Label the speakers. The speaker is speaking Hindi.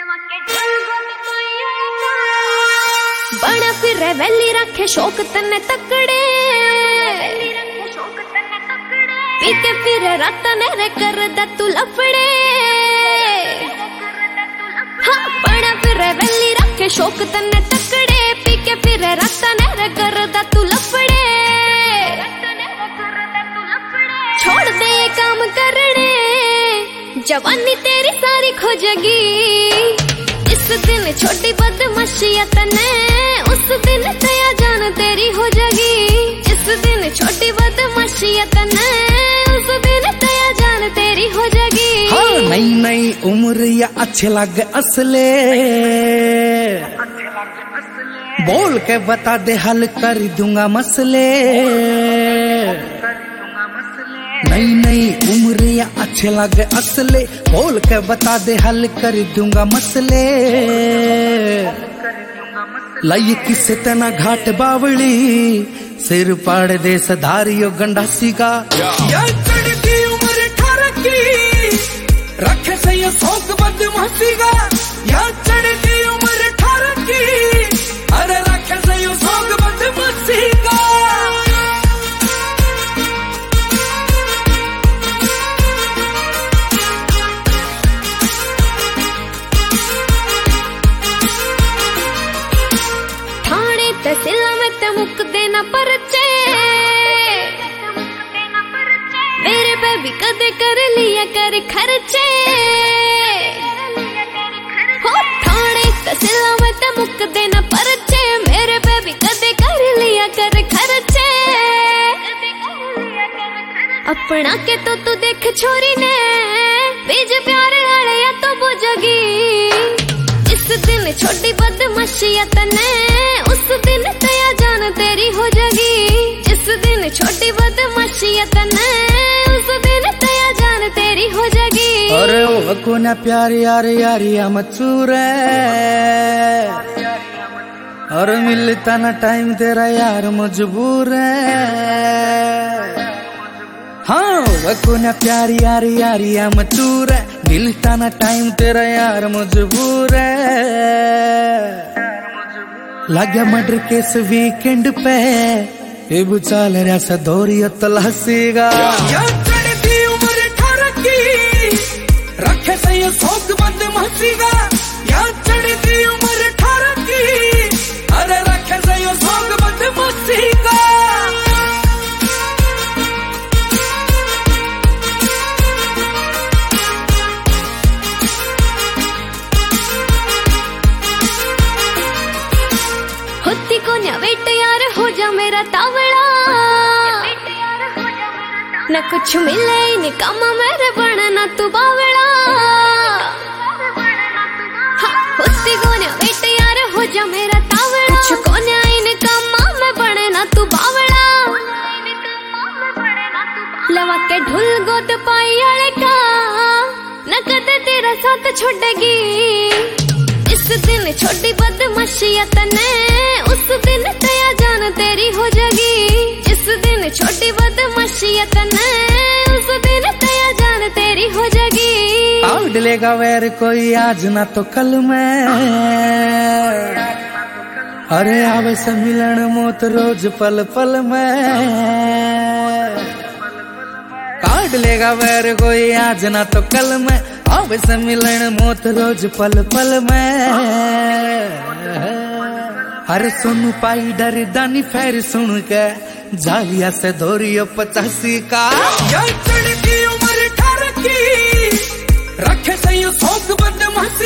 Speaker 1: बड़ा फिर वैली रखे शौक तन्ने तकड़े, पीते फिर रात ने कर दा तू लफड़े। हाँ बड़ा फिर वैली रखे शौक तन्ने तकड़े, पी के फिर रात ने कर दा तू लफड़े। छोड़ दे ये काम करने, जवानी तेरी सारी खो जाएगी। इस दिन छोटी बदमाशियां तने, उस दिन तया जान तेरी हो जाएगी। इस दिन छोटी बदमाशियां तने, उस दिन तया जान तेरी हो जाएगी।
Speaker 2: हाँ नई नई उम्र या अच्छे लग असले, बोल के बता दे हल कर दूंगा मसले। नई नई उम्र या अच्छे लगे असले, बोल के बता दे हल कर दूंगा मसले। लाई किसे तना घाट बावली, सिर पाड़ दे सधारियो गंडासी का। या चढ़ती उम्र 18 की, रखे सही शौक बदमाशी का। या चढ़ती उम्र 18 की, अरे रखे सही शौक बदमाशी का।
Speaker 1: तहसीला में ते मुक देना परचे, मेरे पे भी कदे कर लिया कर खर्चे। हो थाने तहसीला में ते मुक देना परचे, मेरे पे भी कदे कर लिया कर खर्चे। अपना के तो तू देख छोरी ने, बीज प्यार आया तो बुझगी। इस दिन छोटी बदमाशियां तने, उस दिन तया जान तेरी हो जाएगी। इस दिन छोटी बदमाशियां तने, उस दिन तया जान तेरी हो जाएगी।
Speaker 2: अरे वो को ना प्यार यार यारिया मचूर है, और मिलता ना टाइम तेरा यार मजबूर है। हाँ वो को ना प्यार यार यारिया मचूर है, मिलता ना टाइम तेरा यार मजबूर है। लगे मर्डर केस वीकेंड पे, ये बुचाल रहा सदोरी तलासीगा। चढ़ती उम्र 18 की, रखे सही शौक बदमाशीगा। या चढ़ती उम्र 18 की, अरे रखे सही शौक बदमाशीगा।
Speaker 1: होती को न्या वेट यार हो जा मेरा तावड़ा, न कुछ मिले इन कामा मेरे बनना तू बावड़ा। हाँ होती को न्या वेट यार हो जा मेरा तावड़ा, कुछ को न्या इन कामा में बनना तू बावड़ा। लवा के ढुल गोद पाई अड़े का, न कदे तेरा साथ छोड़ेगी। इस दिन छोटी बदमाशियां तने, उस दिन तया जान तेरी हो जाएगी। इस दिन छोटी बदमाशियां तने, उस दिन तया जान तेरी हो जाएगी।
Speaker 2: आउट लेगा वैर कोई आज ना तो कल में, अरे आवे से मिलन मौत रोज पल पल में। काट लेगा वैर कोई आज ना तो कल में, आवे से मिलन मौत रोज पल पल में। अरे सुन पाई डर दानी फेर सुन के, जालिया से धोरियो 85 का। या चढ़ती उम्र 18 की, रखे सही शौक बदमाशी